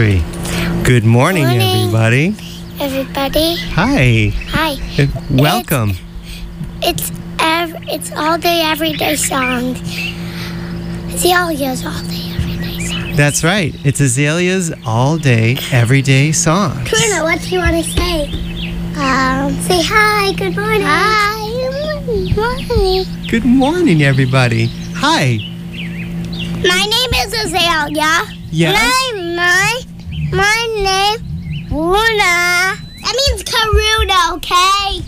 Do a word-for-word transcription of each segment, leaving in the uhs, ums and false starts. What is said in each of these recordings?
three. Good morning, Morning. everybody. Everybody. Hi. Hi. Uh, Welcome. It's it's, ev- it's all day, everyday songs. Azalea's all day, everyday songs. That's right. It's Azalea's all-day, everyday songs. Karina, what do you want to say? Um, say hi. Good morning. Hi. Good morning. Good morning, everybody. Hi. My name is Azalea. Yes? My my my name Luna. That means Karuna, okay?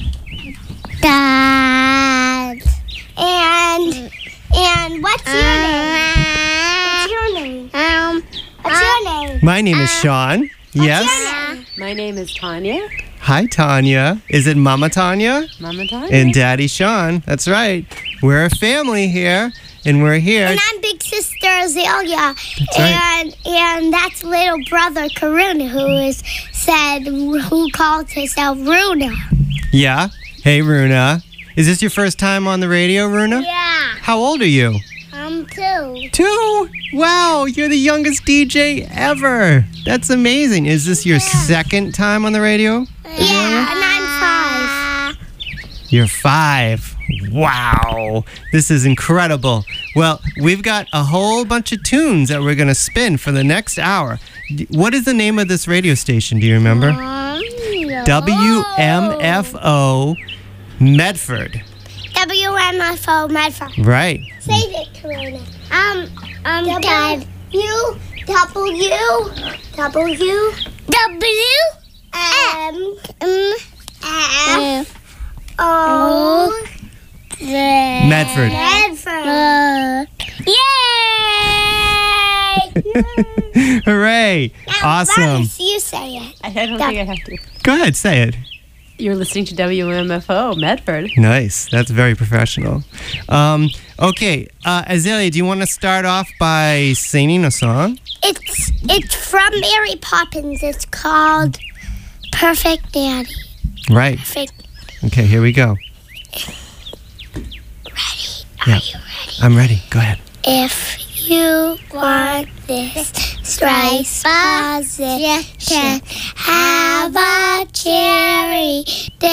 Dad. And and what's your name? What's your name? Um. What's your name? My name is Sean. Yes? What's your name? My name is Tanya. Hi, Tanya. Is it Mama Tanya? Mama Tanya. And Daddy Sean. That's right. We're a family here, and we're here. And I'm big sister Azalea. That's right. And and that's little brother Karuna, who is said who calls herself Runa. Yeah. Hey, Runa. Is this your first time on the radio, Runa? Yeah. How old are you? I'm two. Two? Wow, you're the youngest D J ever. That's amazing. Is this your second time on the radio? Yeah, and I'm five. You're five. Wow. This is incredible. Well, we've got a whole bunch of tunes that we're going to spin for the next hour. D- What is the name of this radio station? Do you remember? Um, W M F O Medford. W M F O Medford. Right. Say it, Karina. Um, um, Dad. U W W W M M F O Medford. Medford. Yay! Hooray. Now, Awesome. Bryce, you say it. I I don't think I have to. Go ahead, say it. You're listening to W M F O Medford. Nice. That's very professional. Um, okay, uh, Azalea, do you want to start off by singing a song? It's it's from Mary Poppins. It's called Perfect Daddy. Right. Perfect. Okay, here we go. Ready? Are Yeah. you ready? I'm ready. Go ahead. If you want this rice position, have a cherry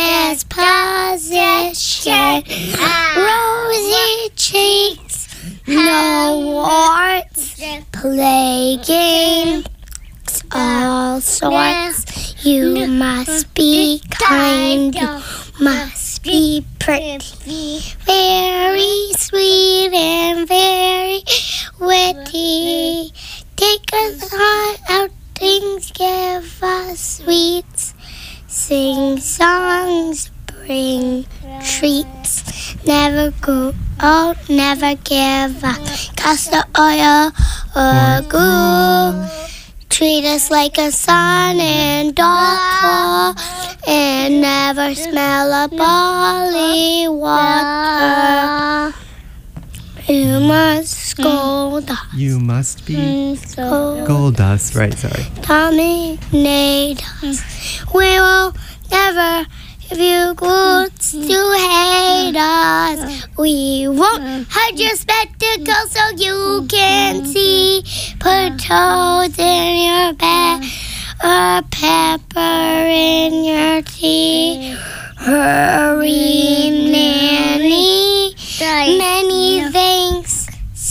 disposition, rosy cheeks, no warts, play games, all sorts. You must be kind, you must be pretty, very sweet and very witty. Take us on outings, give us sweets, sing songs, bring treats. Never go out, never give up. Castor oil or glue. Treat us like a son and daughter, and never smell a barley water. You must scold us. You must be Scold gold dust. Right, sorry. dominate us. We will never give you goods to hate us. We won't hide your spectacles so you can see. Put toads in your bed or pepper in your tea. Hurry, Nanny. Many thanks.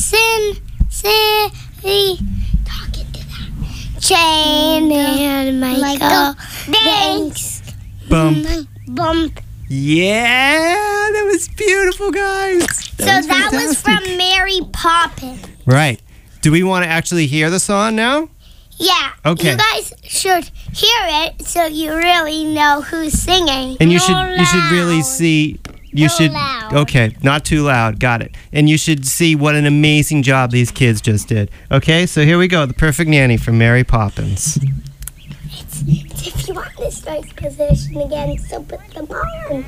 Sincerely. Talking to that. Jane and Michael. Thanks. Bump. Bump. Yeah, that was beautiful, guys. So that was fantastic. from Mary Poppins. Right. Do we want to actually hear the song now? Yeah. Okay. You guys should hear it so you really know who's singing. And you No should you should really loud. see you No should loud. okay, not too loud. Got it. And you should see what an amazing job these kids just did. Okay? So here we go. The Perfect Nanny from Mary Poppins. It's, it's if you want this nice position again, so put them on.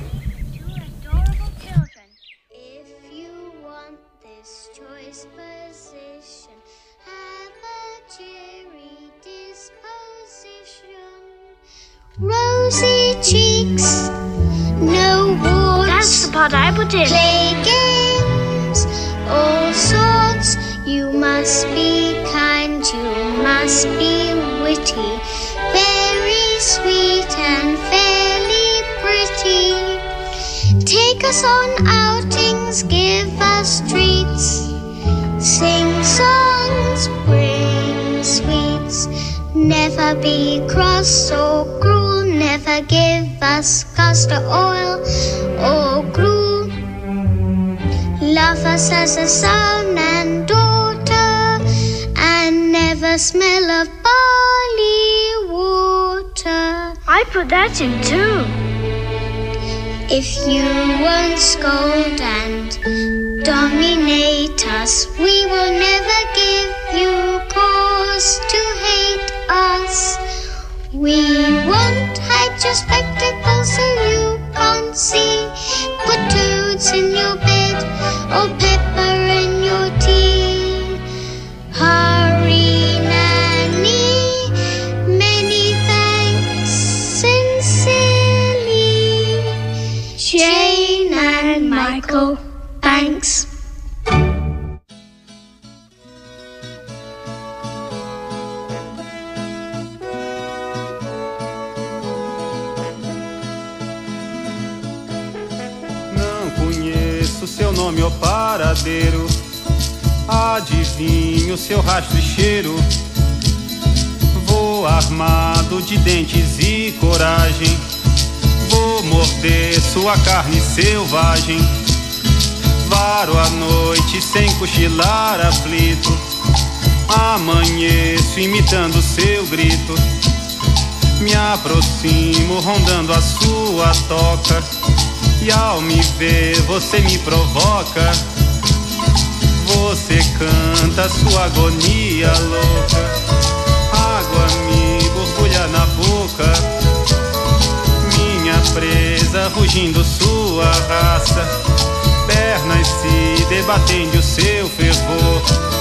If you want this choice position, have a cherry disposition, rosy cheeks, no warts. That's the part I put in. Play games, all sorts. You must be kind, you must be witty, beauty, very sweet and fairly pretty. Take us on outings, give us treats, sing songs, bring sweets. Never be cross or cruel, never give us castor oil or glue. Love us as a son and daughter, and never smell of barley water. I put that in too. If you won't scold and dominate us, we will never give you cause to hate us. We won't hide your spectacles so you can't see. Put toads in your bed or pepper in your tea. Hurry, Nanny, many thanks sincerely. Jane and Michael, thanks. Seu nome ou paradeiro, adivinho seu rastro e cheiro. Vou armado de dentes e coragem, vou morder sua carne selvagem. Varo a noite sem cochilar aflito, amanheço imitando seu grito. Me aproximo rondando a sua toca, e ao me ver você me provoca. Você canta sua agonia louca, água me borbulha na boca. Minha presa rugindo sua raça, pernas se debatendo o seu fervor.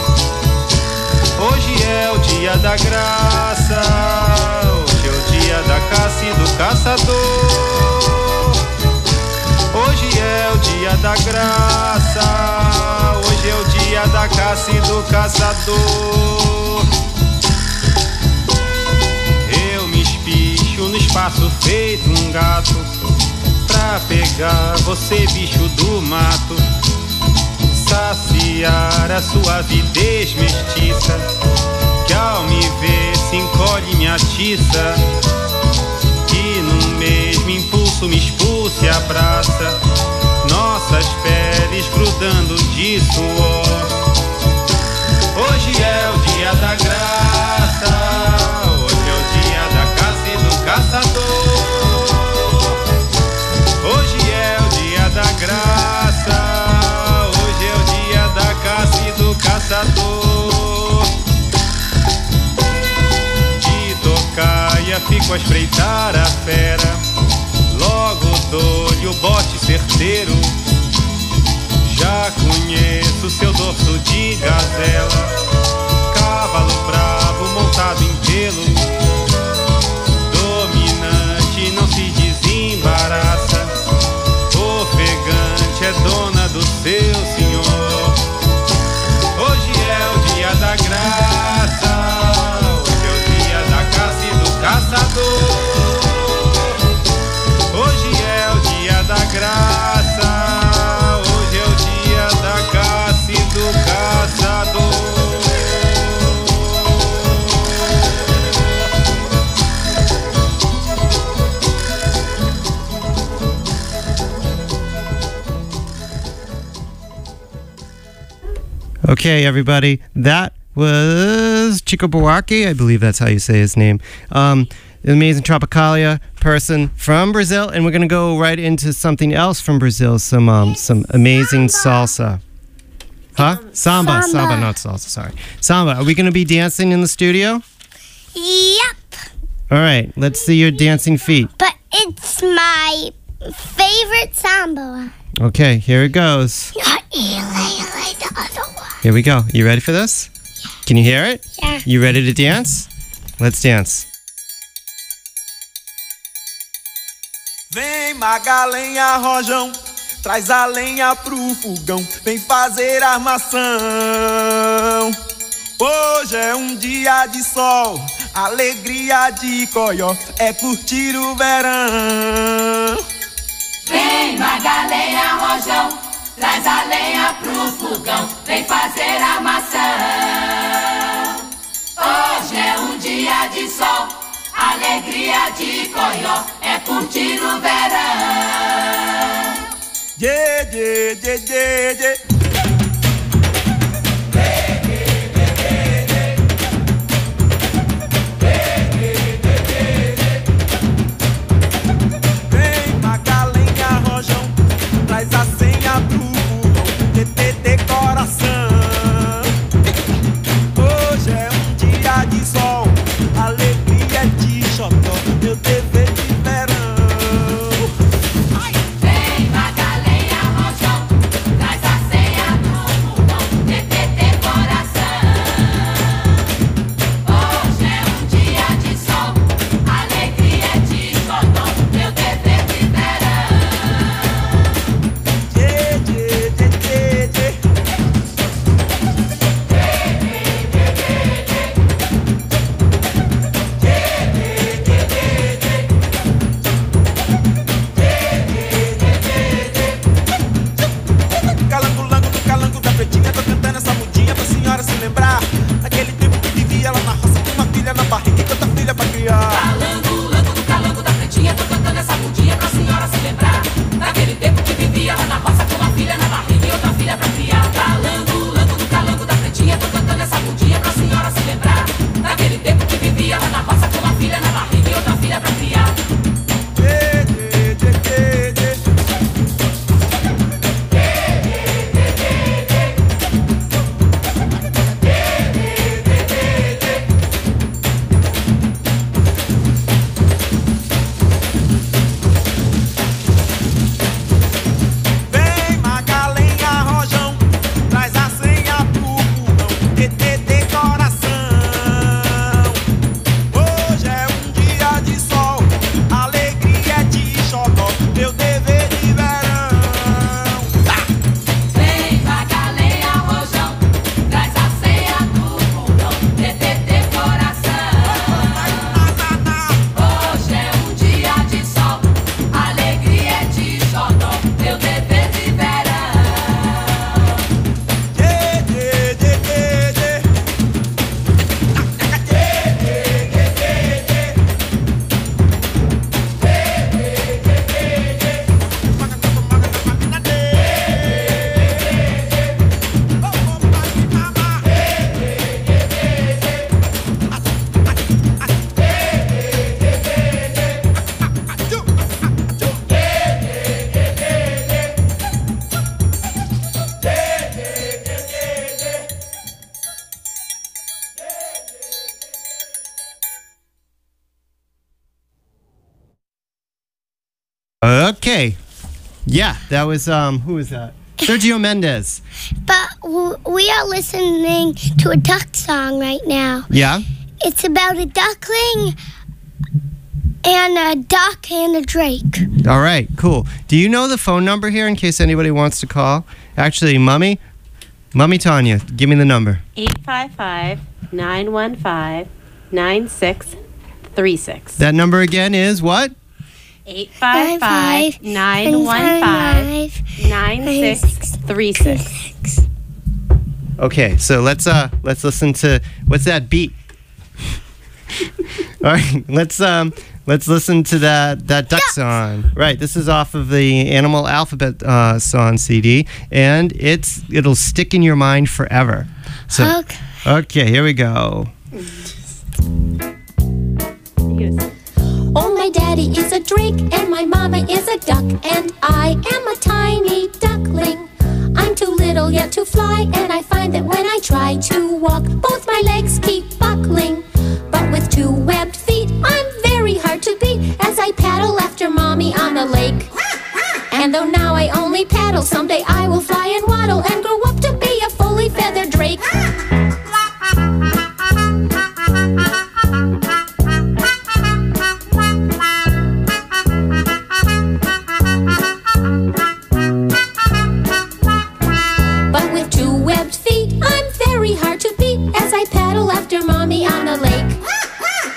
Hoje é o dia da graça, hoje é o dia da caça e do caçador. Hoje é o dia da graça, hoje é o dia da caça e do caçador. Eu me espicho no espaço feito um gato, pra pegar você, bicho do mato. Saciar a sua avidez mestiça, que ao me ver se encolhe e me atiça. Que num mesmo impulso me expulsa e abraça, nossas peles grudando de suor. Hoje é o dia da graça, hoje é o dia da caça e do caçador. Hoje é o dia da graça, hoje é o dia da caça e do caçador. De tocaia fico a espreitar a fera, logo dou-lhe o bote certeiro. Já conheço seu dorso de gazela, cavalo bravo montado em pelo. Dominante não se desembaraça, ofegante é dona do seu senhor. Hoje é o dia da graça, hoje é o dia da caça e do caçador. Hoje é o dia da graça, hoje é o dia da caça e do caçador. Okay, everybody, that was Chico Buarque, I believe that's how you say his name. Um, an amazing Tropicalia person from Brazil, and we're going to go right into something else from Brazil, some um, some amazing salsa. Huh? Samba. Samba. Samba, not salsa, sorry. Samba, are we going to be dancing in the studio? Yep. All right, let's see your dancing feet. But it's my favorite samba. Okay, here it goes. Here we go. You ready for this? Can you hear it? Yeah. You ready to dance? Let's dance. Vem Magalenha Rojão, traz a lenha pro fogão, vem fazer armação. Hoje é um dia de sol, Alegria de Coió é curtir o verão. Vem, Magalenha, Rojão, traz a lenha pro fogão, vem fazer armação. Hoje é um dia de sol, alegria de Coió é curtir o verão. Dê, dê, dê, dê, dê. Traz a senha pro burrão, T T T coração. Hoje é um dia de sol, alegria de xodó, meu dever de verão. Vem, Magalenha, Rojão, traz a senha pro burrão, T T T coração. Hoje é um dia de sol, alegria de xodó, meu dever de verão. Calango-lango do calango da pretinha, tô cantando essa mudinha pra senhora se lembrar. Naquele tempo que vivia lá na roça com uma filha na barriga e tanta filha pra criar. Calango-lango do calango da pretinha, tô cantando essa mudinha pra senhora se lembrar. Naquele tempo que vivia lá na roça com uma filha na barriga e outra filha pra criar. Calango-lango do calango da pretinha, tô cantando essa mudinha pra senhora se lembrar. Naquele tempo que vivia lá na roça com uma filha na barriga e outra filha pra criar. Dê, dê, dê, dê, dê. Vem, Magalenha, Rojão, traz a senha pro burrão, T T T coração. Hoje é um dia de sol, alegria de xodó, meu dever de verão. Vem, Magalenha, Rojão, traz a senha do burrão, T T T coração. Hoje é um dia de sol, alegria de xodó, meu dever de verão. Dê, dê, dê, dê, dê. Okay. Yeah, that was, um, who was that? Sergio Mendes. But w- we are listening to a duck song right now. Yeah? It's about a duckling and a duck and a drake. All right, cool. Do you know the phone number here in case anybody wants to call? Actually, Mummy, Mummy Tanya, give me the number. eight five five, nine one five, nine six three six. That number again is what? eight five five, nine one five, nine six three six. Okay, so let's uh let's listen to what's that beat? All right, let's um let's listen to that that duck song. Right, this is off of the Animal Alphabet uh, song C D, and it's it'll stick in your mind forever. So Okay. okay, here we go. Oh, my daddy is a drake and my mama is a duck, and I am a tiny duckling. I'm too little yet to fly, and I find that when I try to walk, both my legs keep buckling. But with two webbed feet, I'm very hard to beat as I paddle after mommy on a lake. And though now I only paddle, someday I will fly and waddle and grow up to be a fully feathered drake. But with two webbed feet, I'm very hard to beat as I paddle after mommy on a lake.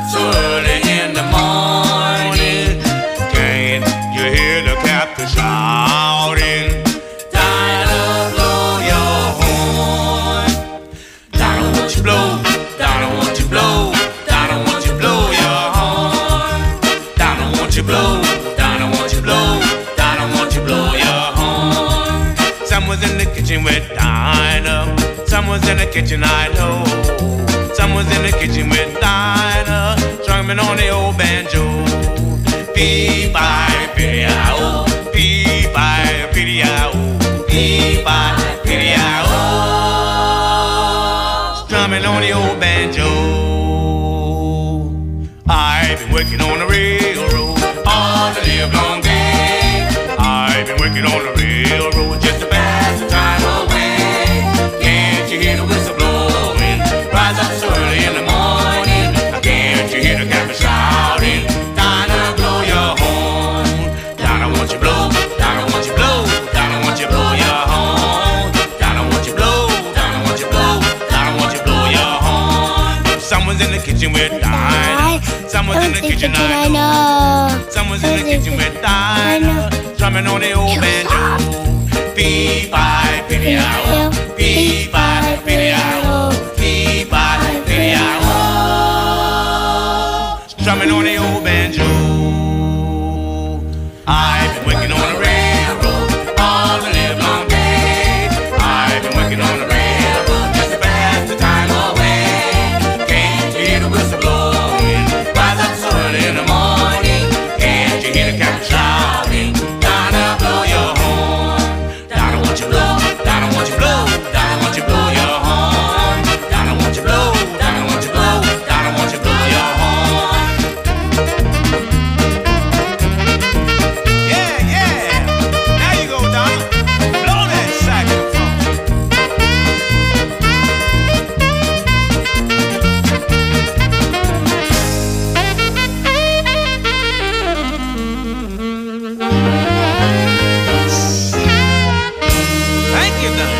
so early in the morning. Can't you hear the captain shouting? Dinah, blow your horn. Dinah, won't you blow? Dinah, won't you blow? Dinah, won't you blow your horn? Dinah, won't you blow? Dinah, won't you blow? Dinah, won't you blow your horn? Someone's in the kitchen with Dinah. Someone's in the kitchen, I know. Someone's in the kitchen with Dinah, strumming on the old banjo. Fee-fi, fiddy-I-oh, fee-fi, fiddy-I-oh, fee-fi, fiddy-I-oh, strumming on the old banjo. I've been working on the railroad all the live long day. I've been working on the railroad just to pass the time away. Can't you hear the whistle blowing? Rise up so early in the morning. Can't you hear the captain shouting? Dinah, blow your horn. Dinah, won't you blow? Dinah, won't you blow? Dinah, won't you blow your horn? Dinah, won't you blow? Dinah, won't you blow? Dinah, won't you blow your horn? Someone's in the kitchen with Dinah. Someone's in the kitchen, I know. Someone's in the kitchen with Dinah, drumming on the old banjo. Fee-fi, fiddy-I-oh, fee-fi, fiddy-I-oh, fee-fi, fiddy-I-oh, drumming on the old banjo. I've been working on the railroad all the live long day. I've been working on the railroad just to pass the time away. Can't you hear the whistle blowing? Rise up so early in the morning. Can't you hear the captain shouting? Dinah, blow your horn. Dinah, won't you blow? Dinah, won't you blow? Dinah, won't you blow your horn? Dinah, won't you blow? Dinah, won't you blow? Dinah, won't you blow your horn? Yeah, yeah. Now you go, Dinah. Blow that saxophone. Thank you, Dinah.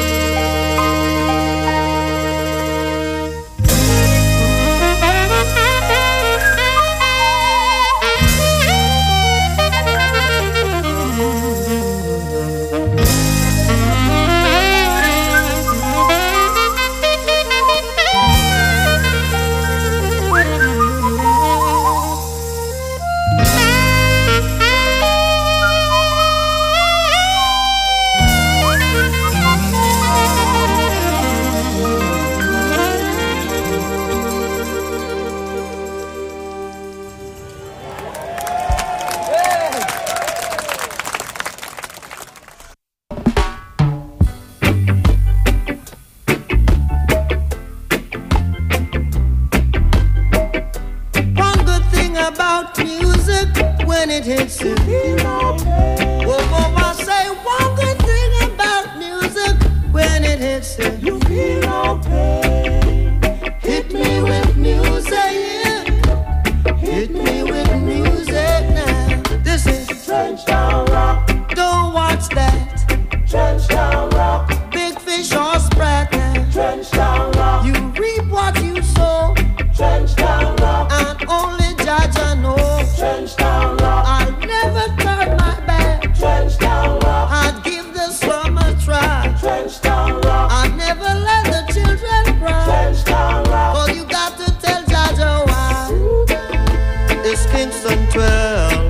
One good thing about music when it hits you. Oh, oh, I say one good thing about music when it hits you. You feel okay. Hit me with music. Hit me with music now. This is Trenchtown Rock. Don't watch that. Trenchtown Rock. Big fish or sprat now. Trenchtown Rock. You reap what you sow. Trenchtown Rock. And only Judge I know. Trenchtown Rock. I never turn my back. Trenchtown Rock. I'd give the slum a try. Trenchtown Rock. I'd never let the children cry. Trenchtown Rock. But you got to tell Judge why. It's Kingston twelve.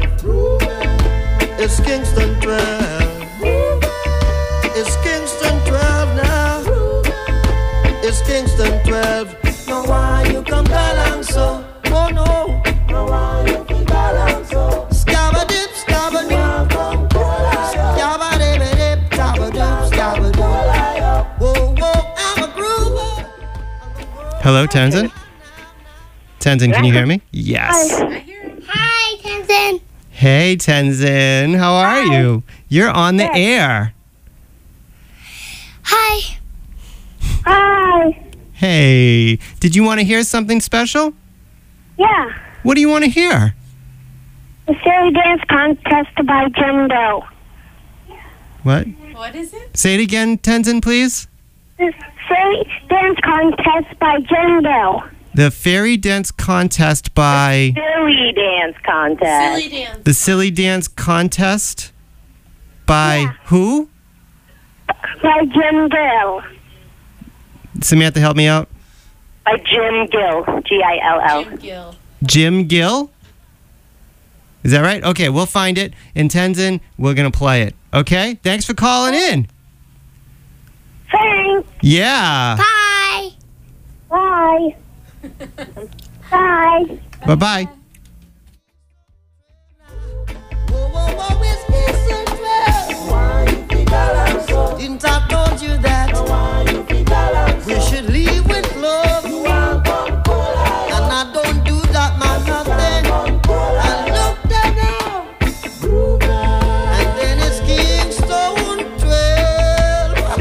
It's Kingston twelve. It's Kingston twelve now. It's Kingston twelve. No, why you come along so? Oh no. No, why you come along so? Scabba-dip, scabba-dip. Scabba-dip-dip, scabba-dip, scabba-dip. Whoa, whoa, I'm a groover. Hello, Tenzin? Tenzin, can you hear me? Yes. Hi, Tenzin. Hey, Tenzin. How are you? You're on the air. Hi. Hi. Hey, did you want to hear something special? Yeah. What do you want to hear? The silly dance contest by Jen Doe. What? What is it? Say it again, Tenzin, please. The silly dance contest by Jen Doe. The Fairy Dance Contest by... Silly dance contest. Silly dance. The Silly Dance Contest by Yeah. who? By Jim Gill. Samantha, help me out. By Jim Gill. G I L L. Jim Gill. Jim Gill? Is that right? Okay, we'll find it. In Tenzin, we're going to play it. Okay? Thanks for calling in. Thanks. Yeah. Bye. Bye. Bye. Bye-bye. Whoa, whoa, whoa, it's peace and trust. Why you think I am so? Didn't I told you that? Why you think I am so? We should leave with love. You are gone cool. And I don't do that, man, nothing. I looked at them. And then it's Kingston twelve.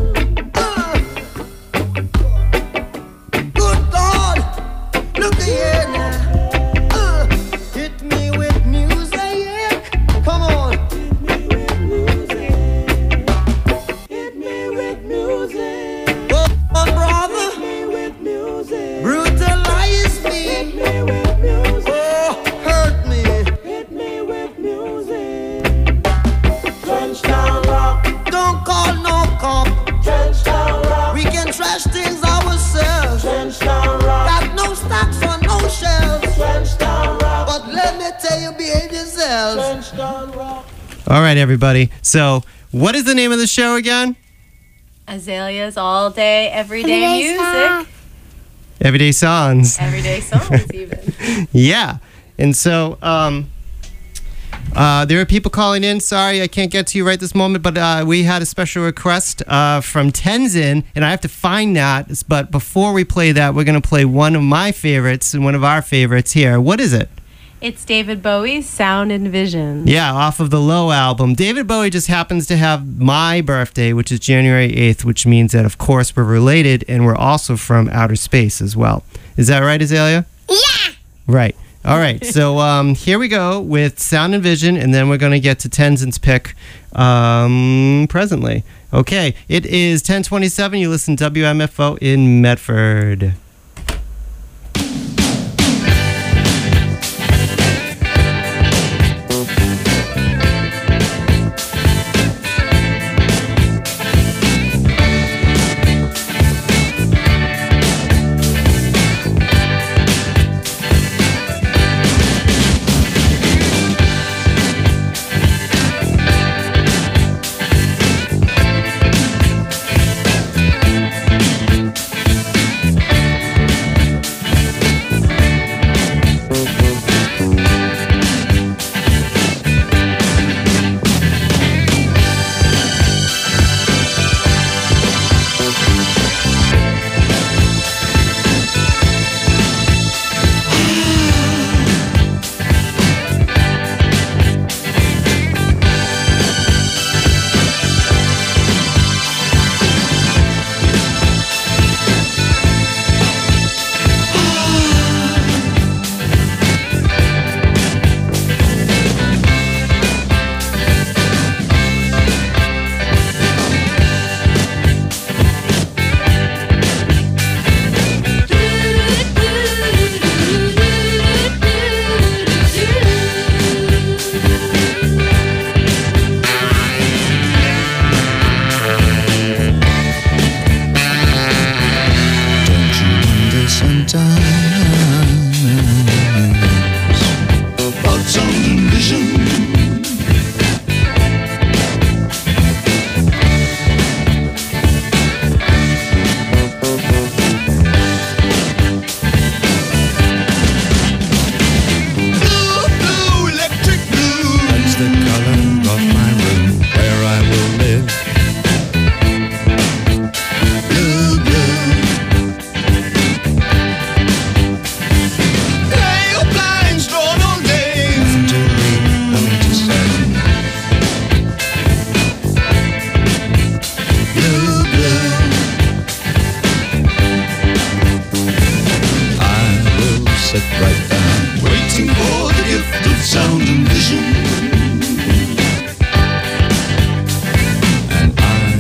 Uh. Good God. Look here now. Uh. Hit me with music. Come on. Hit me with music. Oh, oh brother. Hit me with music. Brutalize me. Hit me with music. Oh, hurt me. Hit me with music. Trenchtown rock. Don't call no cop. Trenchtown rock. We can trash things ourselves. Trenchtown rock. Got no stocks on no shelves. Trenchtown rock. But let me tell you, behave yourselves. Trenchtown rock. All right, everybody. So, what is the name of the show again? Azalea's all day, everyday Everyday music. song. Everyday Songs. Everyday songs, even. Yeah. And so, um, uh, there are people calling in. Sorry, I can't get to you right this moment, but uh, we had a special request uh, from Tenzin, and I have to find that. But before we play that, we're going to play one of my favorites and one of our favorites here. What is it? It's David Bowie's Sound and Vision. Yeah, off of the Low album. David Bowie just happens to have my birthday, which is January eighth, which means that, of course, we're related, and we're also from outer space as well. Is that right, Azalea? Yeah. Right. All right. So um, here we go with Sound and Vision, and then we're going to get to Tenzin's pick um, presently. Okay. It is ten twenty-seven. You listen to W M F O in Medford.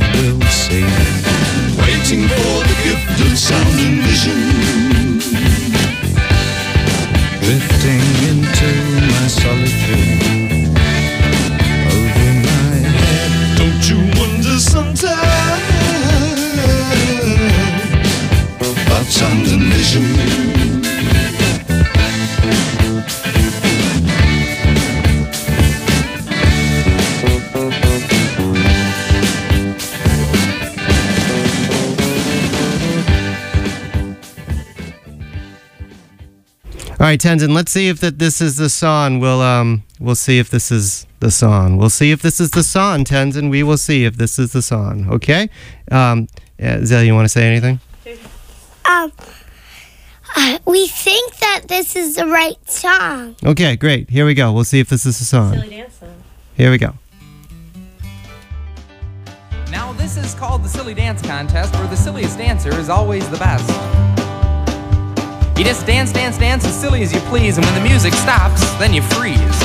Waiting for the gift of sound and vision. drifting into my solitude over my head. Don't you wonder sometimes about sound and vision? All right, Tenzin, let's see if that this is the song. We'll um we'll see if this is the song. We'll see if this is the song, Tenzin. We will see if this is the song. Okay? Um yeah, Zelia, you want to say anything? Um uh, we think that this is the right song. Okay, great. Here we go. We'll see if this is the song. Silly dance song. Here we go. Now this is called the Silly Dance Contest, where the silliest dancer is always the best. You just dance, dance, dance as silly as you please, and when the music stops, then you freeze.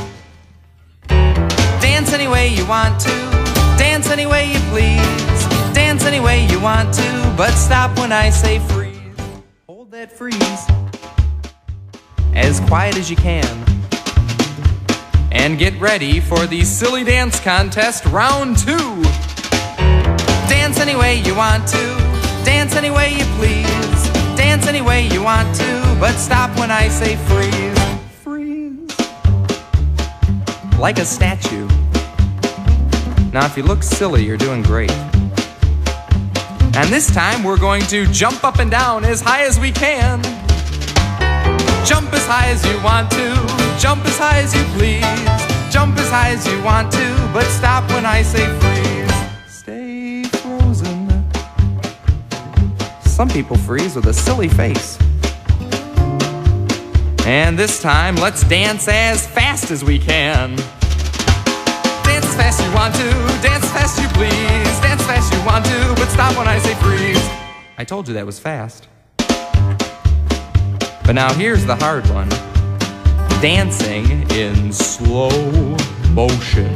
Dance any way you want to, dance any way you please, dance any way you want to, but stop when I say freeze. Hold that freeze as quiet as you can, and get ready for the Silly Dance Contest Round two. Dance any way you want to, dance any way you please, dance any way you want to, but stop when I say freeze. Freeze. Like a statue. Now if you look silly, you're doing great. And this time we're going to jump up and down as high as we can. Jump as high as you want to, jump as high as you please, jump as high as you want to, but stop when I say freeze. Stay frozen. Some people freeze with a silly face. And this time, let's dance as fast as we can. Dance as fast as you want to, dance as fast as you please, dance as fast as you want to, but stop when I say freeze. I told you that was fast. But now here's the hard one. Dancing in slow motion.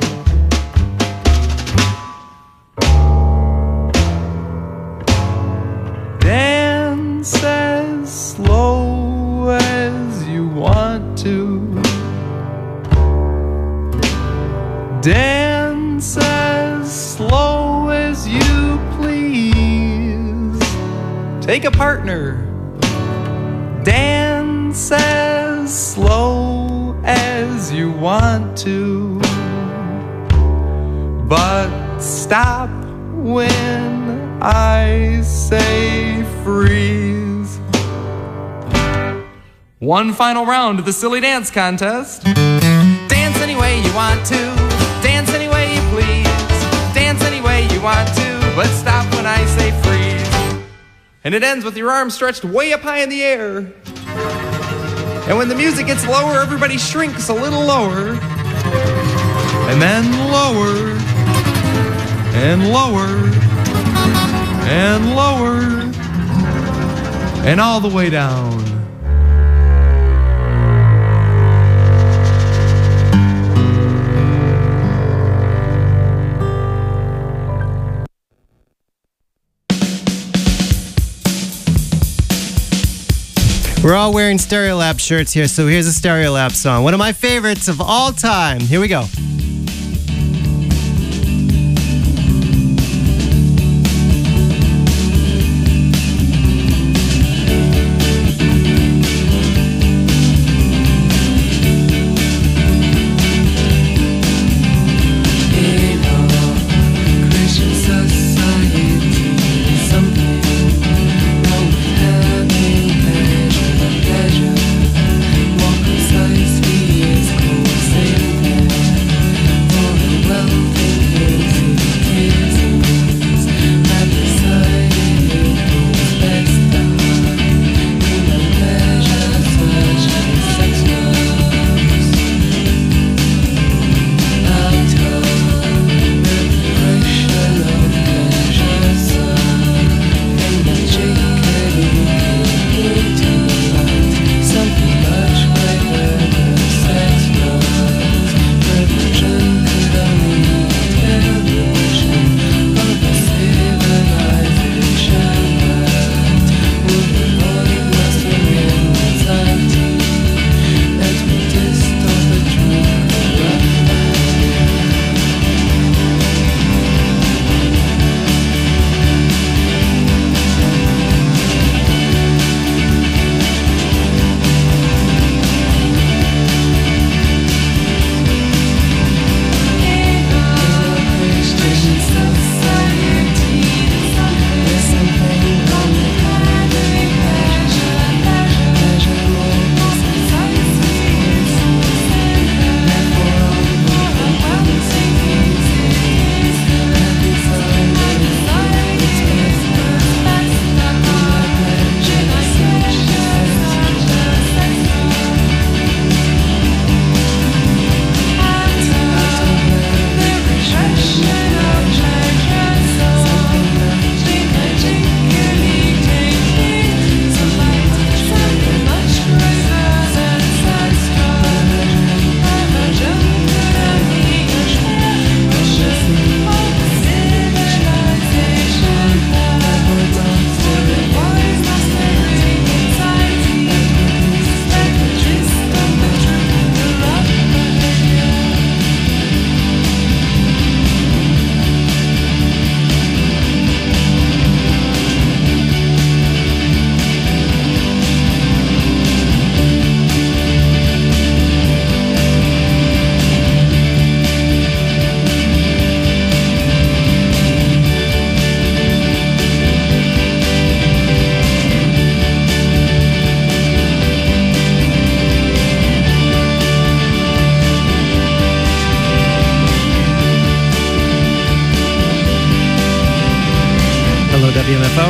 Dance as slow as you want to. Dance as slow as you please. Take a partner. Dance as slow as you want to. But stop when I say freeze. One final round of the Silly Dance Contest. Dance any way you want to, dance any way you please, dance any way you want to, but stop when I say freeze. And it ends with your arms stretched way up high in the air. And when the music gets lower, everybody shrinks a little lower. And then lower, and lower, and lower, and all the way down. We're all wearing Stereolab shirts here, so here's a Stereolab song. One of my favorites of all time. Here we go. What precisely is causing them? info.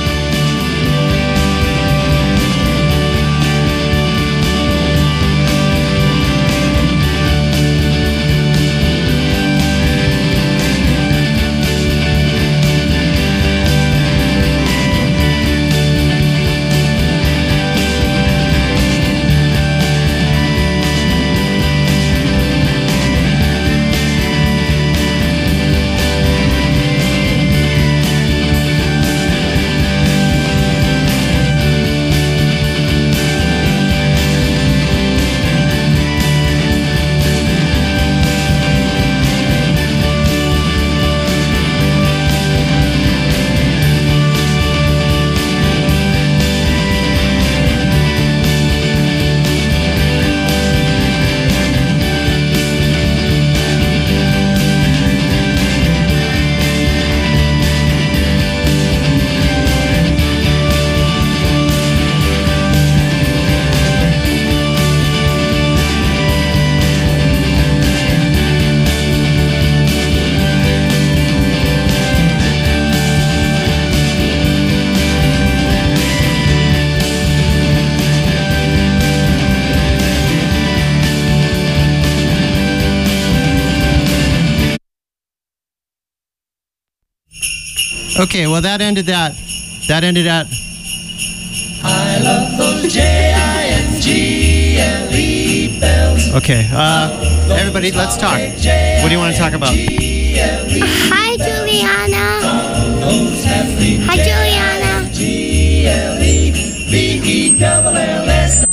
Okay, well that ended that. That ended that. I love those J I N G L E bells. Okay, uh, everybody, let's talk. What do you want to talk about? Hi, Juliana. Hi, Juliana. G L E V E L L S.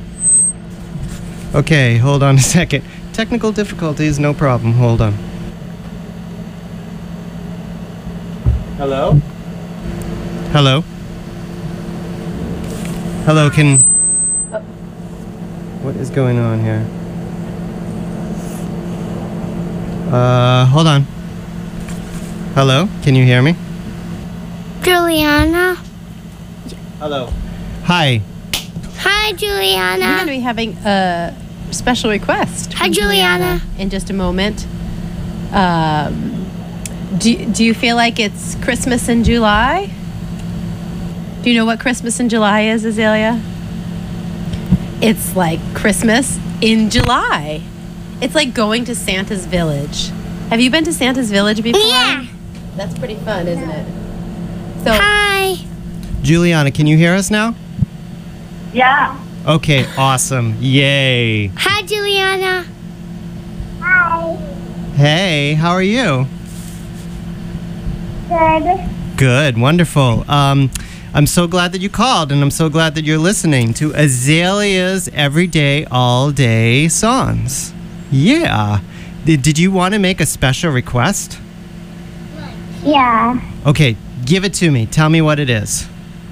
Okay, hold on a second. Technical difficulties, no problem. Hold on. Hello? Hello? Hello, can... What is going on here? Uh, hold on. Hello? Can you hear me? Juliana. Hello. Hi. Hi, Juliana. We're going to be having a special request. Hi, from Juliana. In just a moment. Um... Do, do you feel like it's Christmas in July? Do you know what Christmas in July is, Azalea? It's like Christmas in July. It's like going to Santa's Village. Have you been to Santa's Village before? Yeah. That's pretty fun, isn't it? So, Hi. Juliana, can you hear us now? Yeah. Okay, awesome. Yay. Hi, Juliana. Hi. Hey, how are you? Good. Good, wonderful. Um, I'm so glad that you called, and I'm so glad that you're listening to Azalea's Everyday, All Day songs. Yeah. Did, did you want to make a special request? Yeah. Okay, give it to me. Tell me what it is.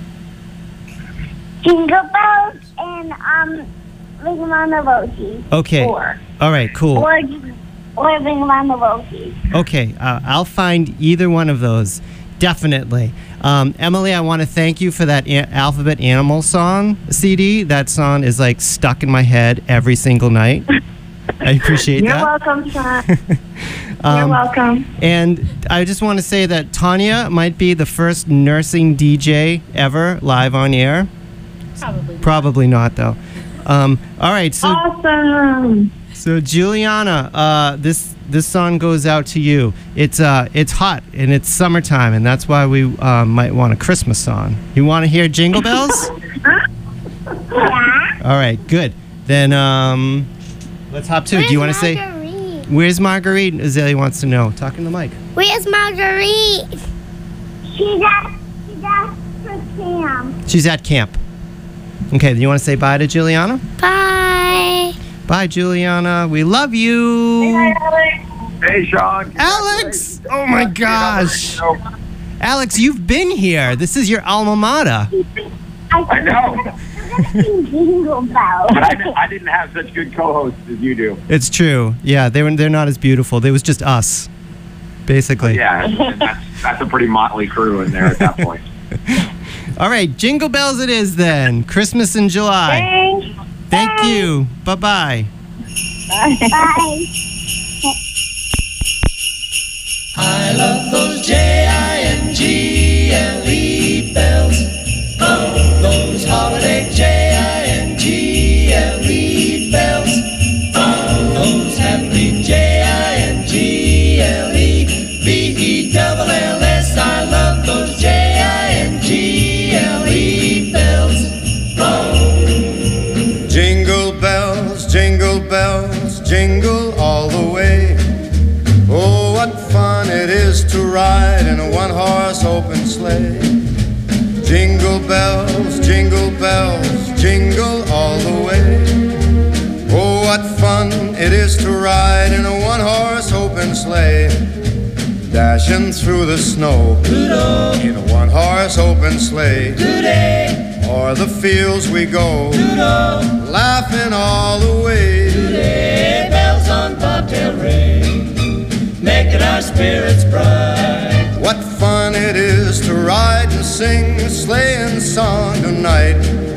Jingle bells and um, Bing on the Rosie. Okay. Or. All right, cool. Or, or Bing on the Rosie. Okay, uh, I'll find either one of those. Definitely. Um, Emily, I want to thank you for that a- Alphabet Animal song C D. That song is like stuck in my head every single night. I appreciate You're that. welcome, Sean. Um, You're welcome. And I just want to say that Tanya might be the first nursing D J ever live on air. Probably. Probably not, though. Um, all right, so Awesome. so Juliana, uh, this this song goes out to you. It's uh, it's hot and it's summertime, and that's why we uh, might want a Christmas song. You want to hear Jingle Bells? Yeah. All right, good. Then um, let's hop to it. Do you want to say? Marguerite? Where's Marguerite? Azalea wants to know. Talking to the mic. Where's Marguerite? She's at, she's at her camp. She's at camp. Okay, do you want to say bye to Juliana? Bye. Bye, Juliana. We love you. Hey, Sean. Alex! Oh my gosh. Alex, you've been here. This is your alma mater. I know. Jingle bells. But I, didn't- I didn't have such good co-hosts as you do. It's true. Yeah, they were, they're not as beautiful. It was just us, basically. Yeah, and that's, that's a pretty motley crew in there at that point. All right, Jingle Bells it is then. Christmas in July. Thanks. Thank Bye. you. Bye-bye. Bye. Bye. I love those J I N G L E bells. Oh, those holiday J I N G L E bells. Oh, those happy J I N G L E B E double L S. I love those J I N G L E bells. Oh. Jingle bells, jingle bells, jingle all the way. Oh, what fun it is to ride in a one-horse open sleigh. Jingle bells, jingle bells, jingle all the way. Oh, what fun it is to ride in a one-horse open sleigh. Dashing through the snow in a one-horse open sleigh. O'er the fields we go, laughing all the way. Bells on bobtail ring, making our spirits bright. What fun it is to ride and sing a sleighing song tonight.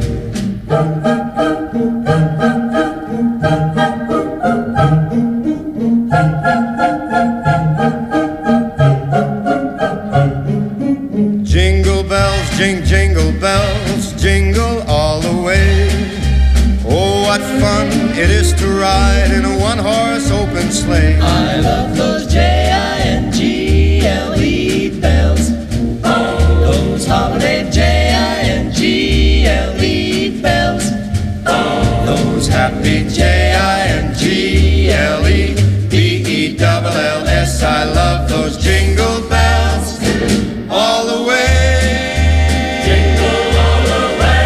Jingle bells, jing, jingle bells, jingle all the way. Oh, what fun it is to ride in a one-horse open sleigh. I love those J I N G L E bells. Oh, those holiday J I N G L E bells. Oh, Those happy J I N G L E B E double L S. I love those jingle bells all the way. Jingle all the way.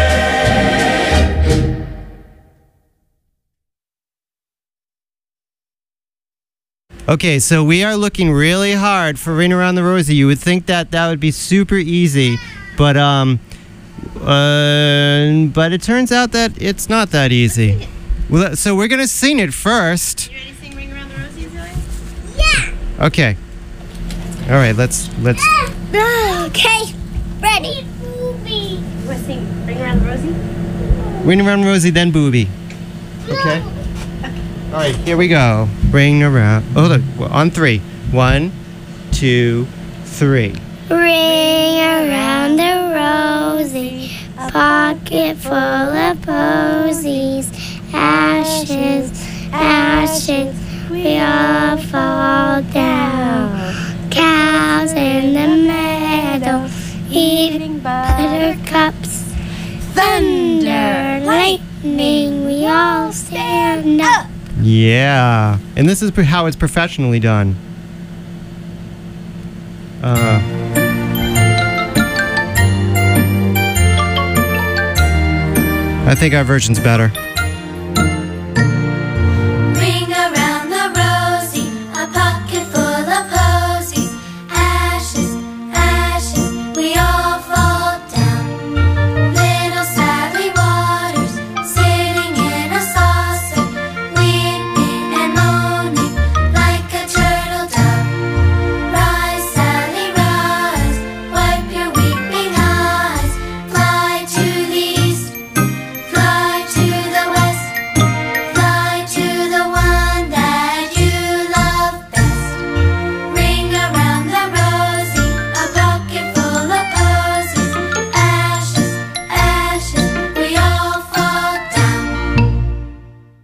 Okay, so we are looking really hard for Ring Around the Rosie. You would think that that would be super easy, but um, uh, but it turns out that it's not that easy. Well, so we're gonna sing it first. You ready to sing Ring Around the Rosie, Azalea? Yeah. Okay. All right. Let's let's. Okay. Ready. You want to sing Ring Around the Rosie? Ring Around the Rosie, then Booby. Okay. All right. Here we go. Ring around. Oh, look. On three. One, two, three. Ring around the rosy, a pocket full of posies. Ashes, ashes, we all fall down. Cows in the meadow, eating buttercups. Thunder, lightning, we all stand up. Yeah. And this is how it's professionally done. Uh. I think our version's better. Ring around the rosy, a pocket full of posies. Ashes, ashes, we all fall down. Little Sally Waters, sitting in a saucer, weeping and moaning like a turtle dove. Rise, Sally, rise, wipe your weeping eyes. Fly to the east, fly to the west, fly to the one that you love best. Ring around the rosy, a pocket full of posies. Ashes, ashes, we all fall down.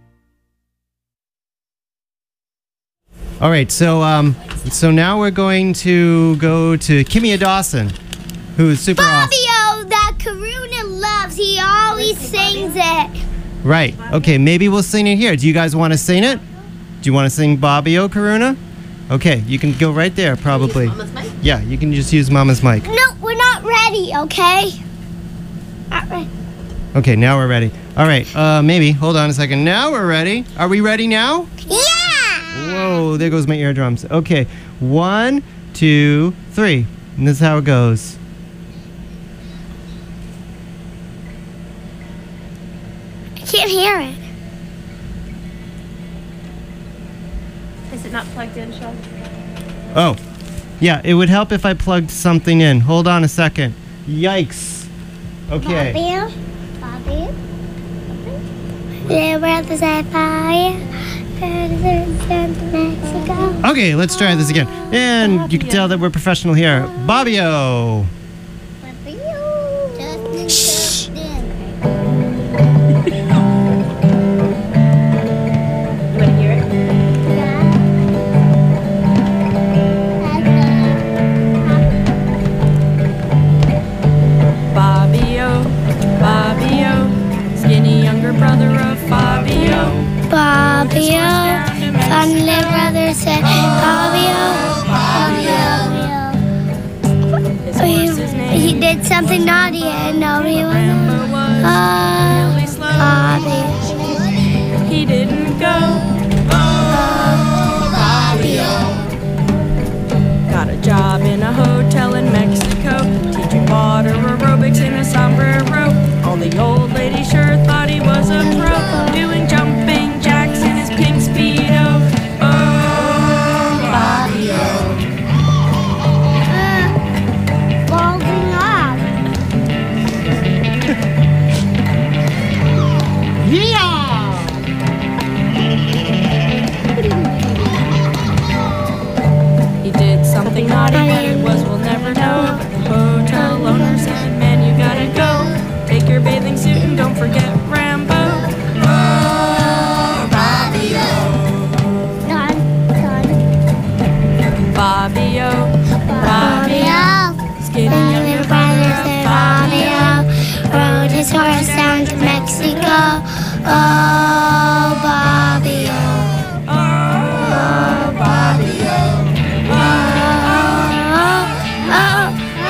All right. So um, so now we're going to go to Kimia Dawson, who is super awesome. Fabio, that Karuna loves, he always sings it. Right. Okay. Maybe we'll sing it here. Do you guys want to sing it? Do you want to sing Bobby O Karuna? Okay. You can go right there, probably. Mama's mic? Yeah. You can just use Mama's mic. No, we're not ready, okay? Not ready. Okay. Now we're ready. All right. Uh, maybe. Hold on a second. Now we're ready. Are we ready now? Yeah! Whoa, there goes my eardrums. Okay, one, two, three. And this is how it goes. I can't hear it. Is it not plugged in, Sean? Oh, yeah, it would help if I plugged something in. Hold on a second. Yikes. Okay. Fabio? Fabio? Little brothers at fire. Mexico. Okay, let's try this again. And you can tell that we're professional here. Bobbio. Fabio. Fun little brother said, Fabio, Fabio. He, he did something naughty and nobody was. Oh, Fabio. He didn't go. Oh, Fabio. Got a job in a hotel in Mexico, teaching water aerobics in a sombrero. All the old ladies sure thought he was a pro, doing jumping jacks in his pink Speedo. Oh, Fabio. Uh, balding up. Yeah! He did something naughty, what it was we'll never know. But the hotel owner said, man, you gotta go. Take your bathing suit and don't forget Rambo. Oh, Fabio. Done, done. Fabio. Fabio. Skinny younger brother of Fabio rode his horse down to Mexico. Oh, Fabio. Oh, Fabio. Oh, oh, oh,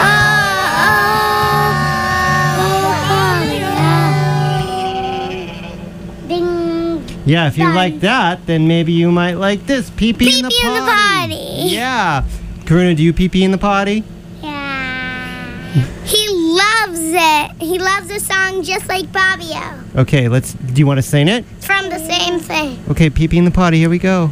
oh, Ding. Yeah, if you like that, then maybe you might like this. Pee pee in the Pee-pee in the potty. potty. Yeah. Karuna, do you pee pee in the potty? He loves it. He loves the song just like Fabio. Okay, let's. Do you want to sing it? It's from the same thing. Okay, pee pee in the potty. Here we go.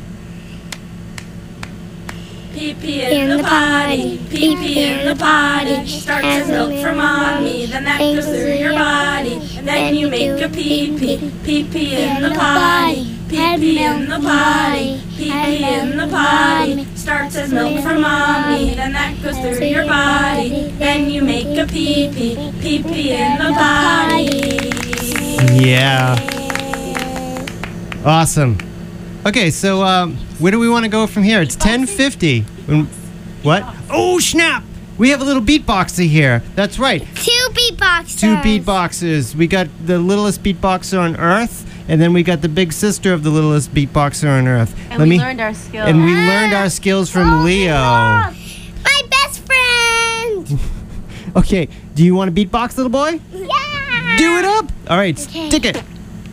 Pee pee in the potty, pee pee in the potty. Starts as milk from mommy, then that goes through your body, and then you make a pee pee, pee pee in the potty, pee pee in the potty, pee pee in the potty. Starts as milk from mommy, then that goes through your body, then you make a pee pee, pee pee in the potty. Yeah. Awesome. Okay, so um, where do we want to go from here? It's ten fifty. What? Oh, snap! We have a little beatboxer here. That's right. Two beatboxers. Two beatboxers. We got the littlest beatboxer on Earth, and then we got the big sister of the littlest beatboxer on Earth. And we learned our skills. And we learned our skills from Leo. My best friend. Okay, do you want to beatbox, little boy? Yeah. Do it up. All right, Okay. stick it.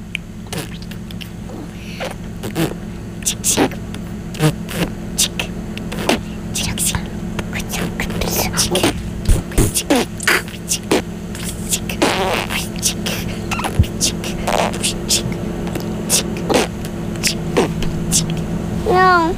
No.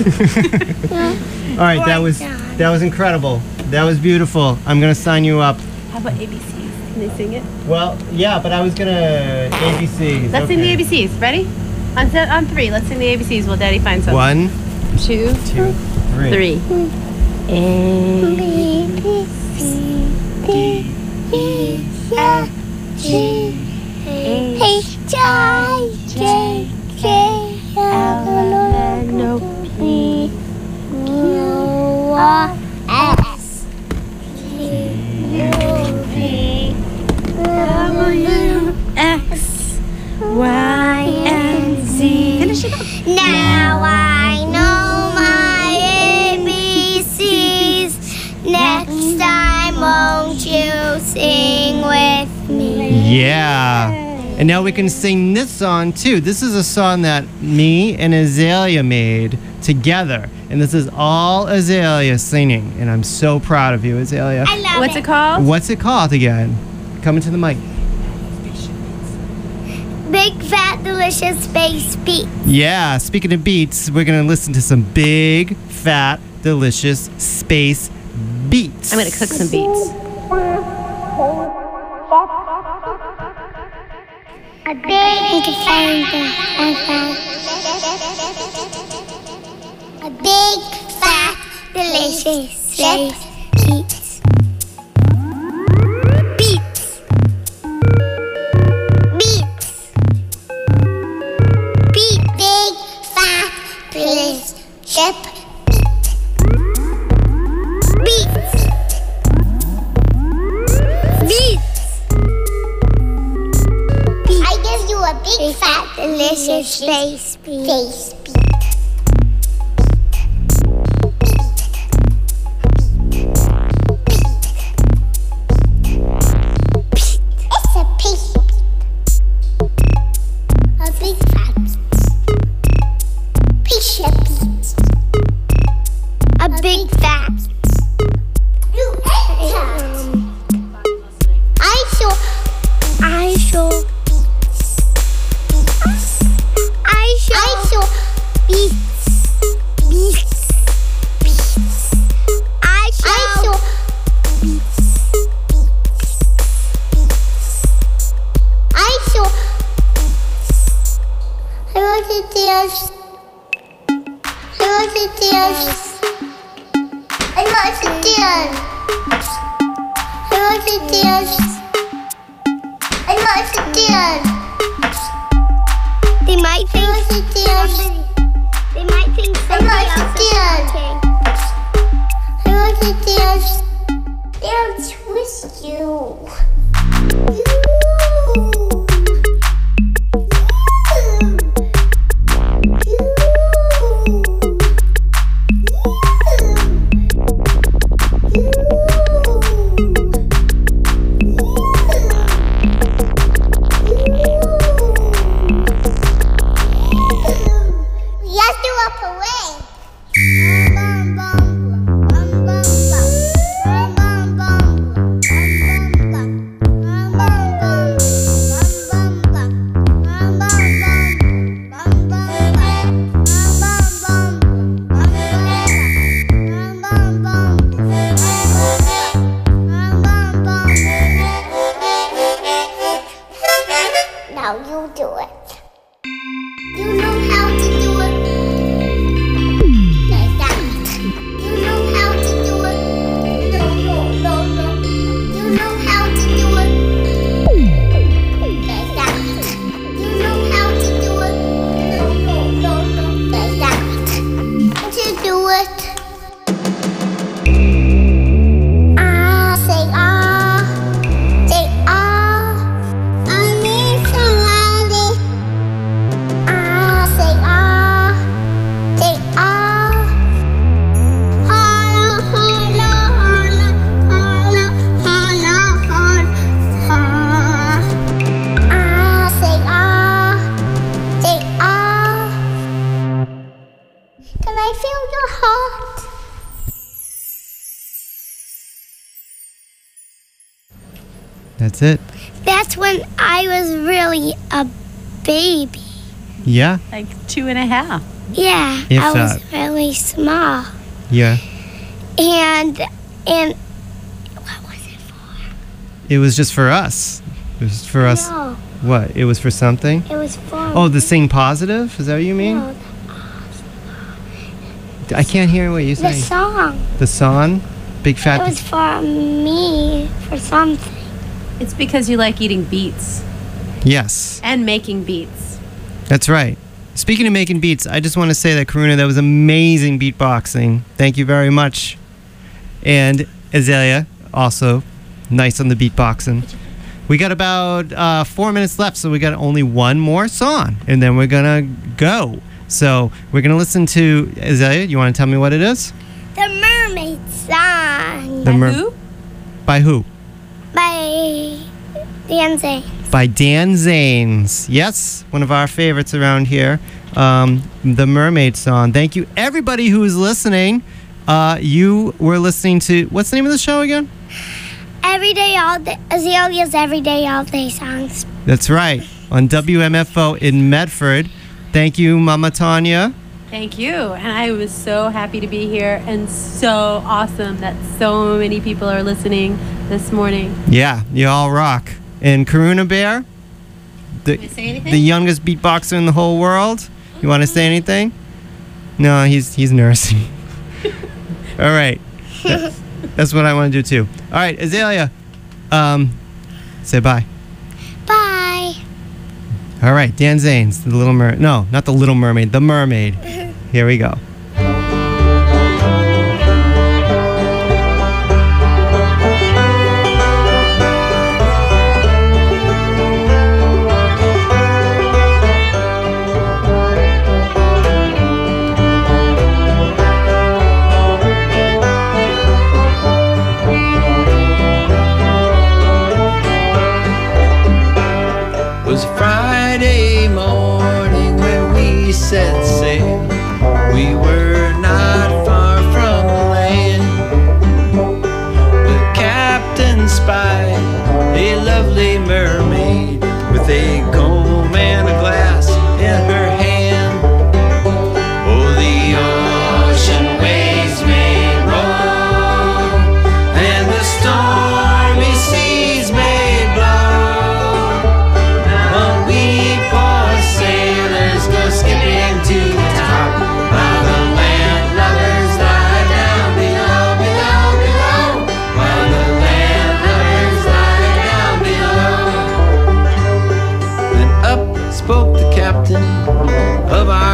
All right, that was that was incredible. That was beautiful. I'm gonna sign you up. How about A B Cs? Can they sing it? Well, yeah, but I was gonna A B Cs. Let's sing the A B Cs. Ready? On set, on three. Let's sing the A B Cs while Daddy finds something. One, two, two, three. three. A, B, C, D, E, F, G, H, I, J, K, L, M, N, P, Q, R, S, T, U, V, W, X, Y, and Z. Finish it up. Now I know my A B Cs. Next time, won't you sing with me? Yeah. And now we can sing this song too. This is a song that me and Azalea made together. And this is all Azalea singing. And I'm so proud of you, Azalea. I love What's it. it called? What's it called again? Come into the mic. Big Fat Delicious Space Beat. Yeah, speaking of beats, we're going to listen to some big, fat, delicious space beats. I'm going to cook some beets. A big A big fat delicious space beats. Beats. Beats. Beat big fat delicious beats. Beats. I give you a big fat delicious Face beat. Face beat. It's a face beat. A big fat beat. Pizza beat. A big fat. You ate that. I saw. I saw. I saw. I saw beats. Beats. Beats. I saw. I saw beats. I saw. I want to dance. I want to dance. I want to dance. I want to dance. I want to dance. They might think I want to dance. They might think somebody else is talking. I want to dance. Dance with you. Let's do a parade. Bum, bum, bum, bum, bum, bum, bum, bum, bum, bum, bum, bum, bum, bum, bum, bum, bum, bum, now you do it. You know how to do it. Like that. You know how to do it. No, no, no, no. You know how to do it. Like that. You know how to do it. No, no, no, no. Like that. How to do it. Ah, say ah. Say ah. I need somebody. Ah, say ah. Say ah. Holla, holla, holla, holla, holla, holla. Ah, say ah. Say ah. Can I feel your heart? That's it. That's when I was really a baby. Yeah. Like two and a half. Yeah, If I was that. really small. Yeah. And and It was just for us. It was for us. No. What? It was for something? it was for Oh, the Sing Positive? Is that what you mean? No, I can't hear what you're the saying. song. The song? Big It fat. was for me for something. It's because you like eating beets Yes. and making beets. That's right. Speaking of making beats, I just want to say that, Karuna, that was amazing beatboxing. Thank you very much. And Azalea, also nice on the beatboxing. We got about uh, four minutes left, so we got only one more song, and then we're going to go. So we're going to listen to, Azalea, you want to tell me what it is? The Mermaid Song. The mer- By who? By dancing. By Dan Zanes. Yes, one of our favorites around here. Um, the Mermaid Song. Thank you, everybody who is listening. Uh, you were listening to, what's the name of the show again? Every day, all day. Azalea's Every Day, All Day songs. That's right, on W M F O in Medford. Thank you, Mama Tanya. Thank you. And I was so happy to be here and so awesome that so many people are listening this morning. Yeah, you all rock. And Karuna Bear, the, Can I say anything? the youngest beatboxer in the whole world. You want to say anything? No, he's he's nursing. All right. That- that's what I want to do too. All right, Azalea, um, say bye. Bye. All right, Dan Zanes, the Little Mermaid. No, not the Little Mermaid, the Mermaid. Here we go.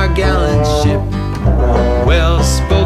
our gallant ship, well spoken